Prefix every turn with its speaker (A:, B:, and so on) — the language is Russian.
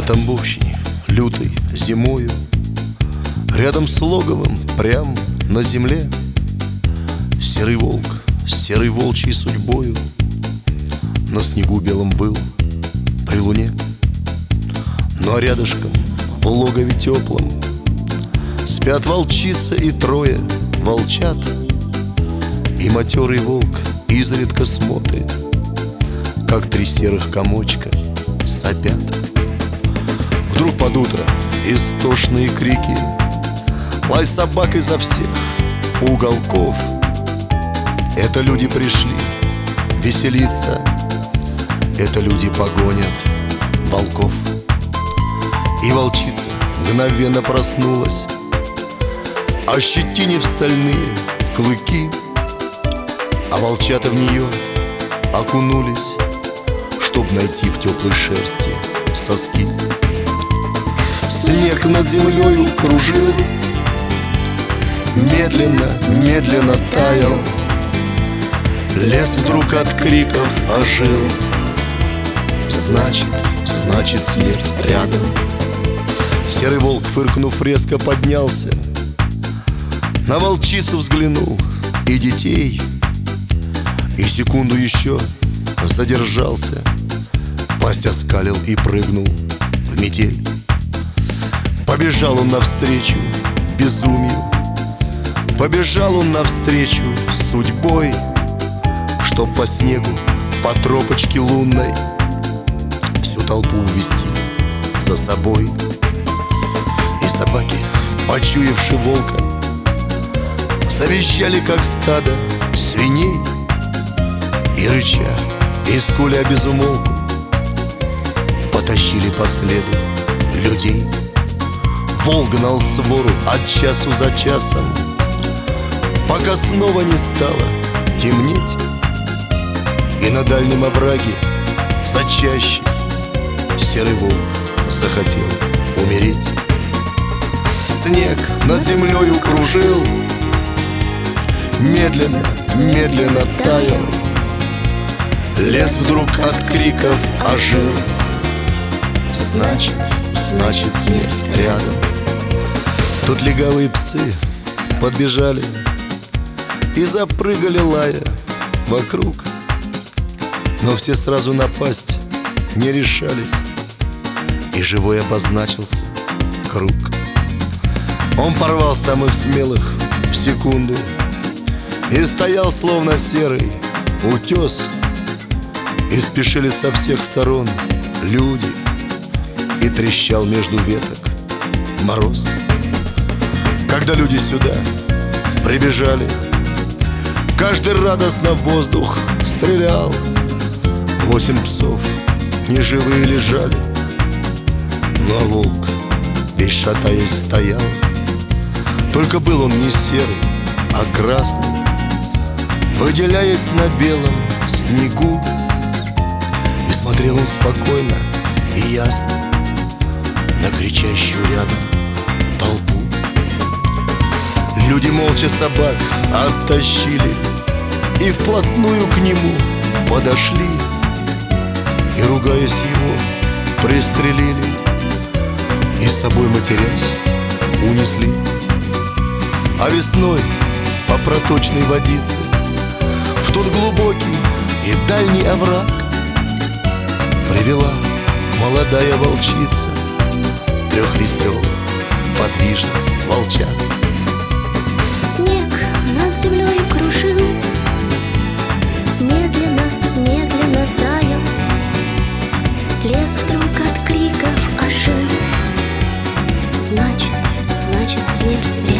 A: Тамбовщине, лютой зимою, рядом с логовом, прям на земле, серый волк с серой волчьей судьбою на снегу белом выл при луне. Ну а рядышком, в логове теплом, спят волчица и трое волчат. И матерый волк изредка смотрит, как три серых комочка сопят. Вдруг под утро истошные крики, лай собак изо всех уголков. Это люди пришли веселиться, это люди погонят волков. И волчица мгновенно проснулась, ощетинив стальные клыки, а волчата в нее окунулись, чтоб найти в теплой шерсти соски. Снег над землею кружил, медленно, медленно таял. Лес вдруг от криков ожил. Значит, значит, смерть рядом. Серый волк, фыркнув, резко поднялся, на волчицу взглянул и детей, и секунду еще задержался, пасть оскалил и прыгнул в метель. Побежал он навстречу безумию, побежал он навстречу судьбой, чтоб по снегу, по тропочке лунной всю толпу увести за собой. И собаки, почуявши волка, завизжали, как стадо свиней, и рыча, и скуля безумолку, потащили по следу людей. Волк гнал свору от часу за часом, пока снова не стало темнеть. И на дальнем овраге зачаще серый волк захотел умереть. Снег над землею кружил, медленно, медленно таял. Лес вдруг от криков ожил. Значит, значит, смерть рядом. Тут легавые псы подбежали и запрыгали, лая, вокруг. Но все сразу напасть не решались, и живой обозначился круг. Он порвал самых смелых в секунду и стоял, словно серый утес. И спешили со всех сторон люди, и трещал между веток мороз. Когда люди сюда прибежали, каждый радостно в воздух стрелял. 8 псов неживые лежали, но волк, весь шатаясь, стоял. Только был он не серый, а красный, выделяясь на белом снегу. И смотрел он спокойно и ясно на кричащую рядом толпу. Люди молча собак оттащили и вплотную к нему подошли, и, ругаясь, его пристрелили, и с собой, матерясь, унесли. А весной по проточной водице в тот глубокий и дальний овраг привела молодая волчица 3 веселых, подвижных волчат.
B: Снег над землей кружил, медленно, медленно таял. Лес вдруг от криков ожил. Значит, значит, смерть